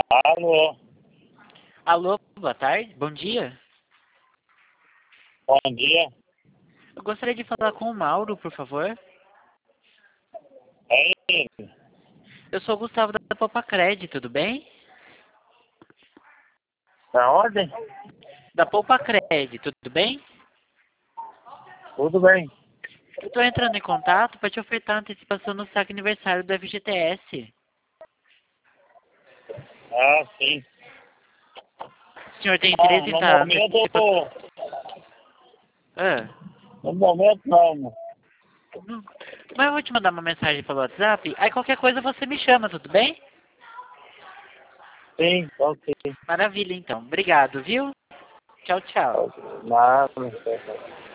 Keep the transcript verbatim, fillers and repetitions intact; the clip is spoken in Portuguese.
Alô, Alô, boa tarde, bom dia. bom dia. Eu gostaria de falar com o Mauro, por favor. É ele. Eu sou o Gustavo da Poupacred, tudo bem? Da ordem? Da Poupacred, tudo bem? Tudo bem. Eu estou entrando em contato para te ofertar antecipação no saque aniversário do F G T S. Ah, sim. O senhor tem Ah, interesse em no estar momento, antecipando? Ah, no momento não. não. Mas eu vou te mandar uma mensagem pelo WhatsApp, aí qualquer coisa você me chama, tudo bem? Sim, ok. Maravilha, então. Obrigado, viu? Tchau, tchau. Ok. Nada, não sei.